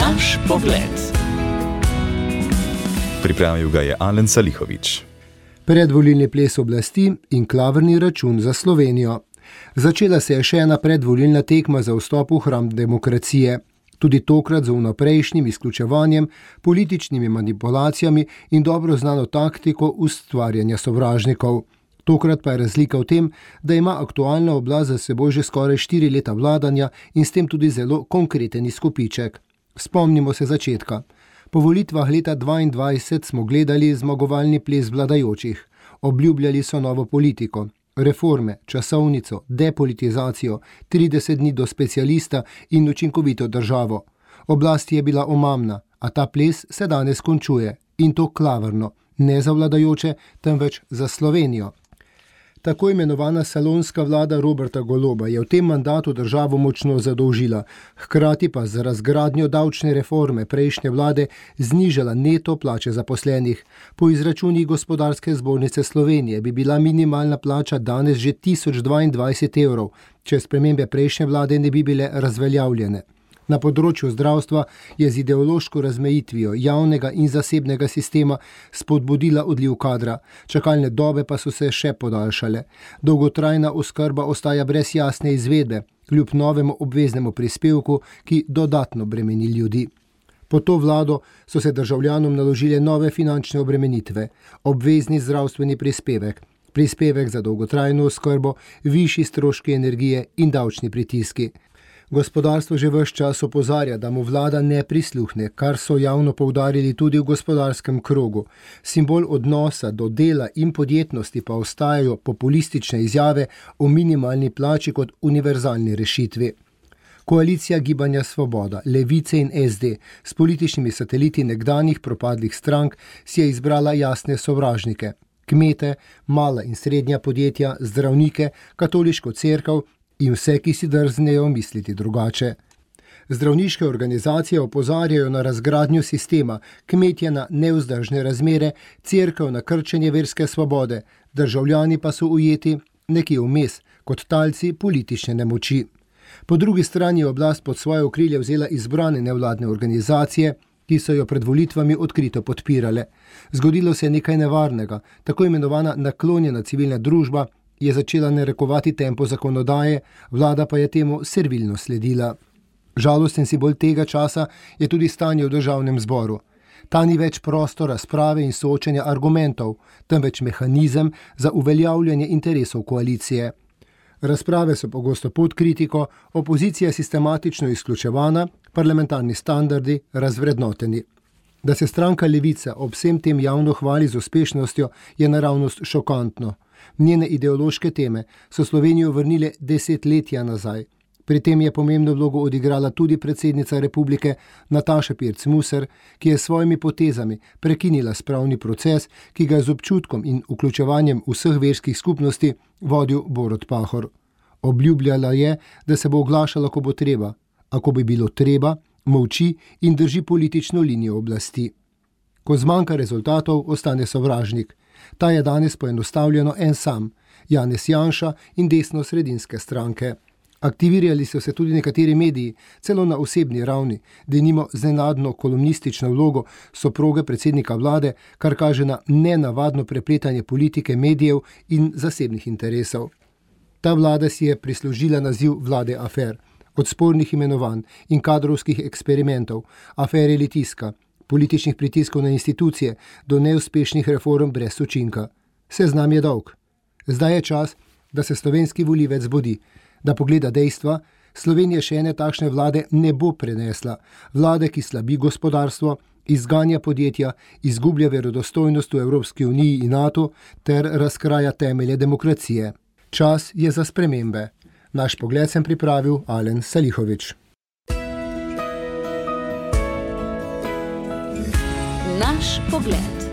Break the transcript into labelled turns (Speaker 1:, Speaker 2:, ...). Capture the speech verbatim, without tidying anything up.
Speaker 1: Naš pogled. Pripravil ga je Alen Salihović.
Speaker 2: Predvolilni ples oblasti in klavrni račun za Slovenijo. Začela se je še ena predvolilna tekma za vstop v hram demokracije. Tudi tokrat z vnaprejšnjim izključevanjem, političnimi manipulacijami in dobro znano taktiko ustvarjanja sovražnikov. Tokrat pa je razlika v tem, da ima aktualna oblast za seboj že skoraj štiri leta vladanja in s tem tudi zelo konkreten izkupiček. Spomnimo se začetka. Po volitvah leta dvaindvajset smo gledali zmagovalni ples vladajočih. Obljubljali so novo politiko, reforme, časovnico, depolitizacijo, trideset dni do specialista in učinkovito državo. Oblast je bila omamna, a ta ples se danes končuje in to klavrno, ne za vladajoče, temveč za Slovenijo. Tako imenovana salonska vlada Roberta Goloba je v tem mandatu državo močno zadolžila, hkrati pa z razgradnjo davčne reforme prejšnje vlade znižala neto plače zaposlenih. Po izračunih Gospodarske zbornice Slovenije bi bila minimalna plača danes že tisoč dvaindvajset evrov, če spremembe prejšnje vlade ne bi bile razveljavljene. Na področju zdravstva je z ideološko razmejitvijo javnega in zasebnega sistema spodbudila odliv kadra, čakalne dobe pa so se še podaljšale. Dolgotrajna oskrba ostaja brez jasne izvedbe, kljub novemu obveznemu prispevku, ki dodatno bremeni ljudi. Po to vlado so se državljanom naložile nove finančne obremenitve, obvezni zdravstveni prispevek, prispevek za dolgotrajno oskrbo, višji stroški energije in davčni pritiski. Gospodarstvo že ves čas opozarja, da mu vlada ne prisluhne, kar so javno poudarili tudi v gospodarskem krogu. Simbol odnosa do dela in podjetnosti pa ostajajo populistične izjave o minimalni plači kot univerzalni rešitvi. Koalicija Gibanja Svoboda, Levice in es de s političnimi sateliti nekdanjih propadlih strank si je izbrala jasne sovražnike. Kmete, mala in srednja podjetja, zdravnike, katoliško cerkev in vse, ki si drznejo misliti drugače. Zdravniške organizacije opozarjajo na razgradnjo sistema, kmetje na nevzdržne razmere, cerkev na krčenje verske svobode, državljani pa so ujeti nekje vmes, kot talci politične nemoči. Po drugi strani je oblast pod svoje okrilje vzela izbrane nevladne organizacije, ki so jo pred volitvami odkrito podpirale. Zgodilo se je nekaj nevarnega, tako imenovana naklonjena civilna družba je začela narekovati tempo zakonodaje, vlada pa je temu servilno sledila. Žalosten simbol tega časa je tudi stanje v državnem zboru. Ta ni več prostor razprave in soočenja argumentov, temveč mehanizem za uveljavljanje interesov koalicije. Razprave so pogosto pod kritiko, opozicija sistematično izključevana, parlamentarni standardi razvrednoteni. Da se stranka Levica ob vsem tem javno hvali z uspešnostjo, je naravnost šokantno. Njene ideološke teme so Slovenijo vrnile desetletja nazaj. Pri tem je pomembno vlogo odigrala tudi predsednica republike Nataša Pirc Musar, ki je s svojimi potezami prekinila spravni proces, ki ga je z občutkom in vključevanjem vseh verskih skupnosti vodil Borut Pahor. Obljubljala je, da se bo oglašala, ko bo treba, a ko bi bilo treba, molči in drži politično linijo oblasti. Ko zmanjka rezultatov, ostane sovražnik. Ta je danes poenostavljeno en sam, Janez Janša in desno-sredinske stranke. Aktivirali so se tudi nekateri mediji, celo na osebni ravni, denimo z nenadno kolumnistično vlogo soproge predsednika vlade, kar kaže na nenavadno prepletanje politike, medijev in zasebnih interesov. Ta vlada si je prislužila naziv vlade afer, od spornih imenovanj in kadrovskih eksperimentov, afere Litijska, političnih pritiskov na institucije do neuspešnih reform brez učinka. Seznam je dolg. Zdaj je čas, da se slovenski volivec zbudi, da pogleda dejstva. Slovenija še ene takšne vlade ne bo prenesla. Vlade, ki slabi gospodarstvo, izganja podjetja, izgublja verodostojnost v Evropski uniji in NATO ter razkraja temelje demokracije. Čas je za spremembe. Naš pogled sem pripravil Alen Salihović.
Speaker 3: Naš pogled.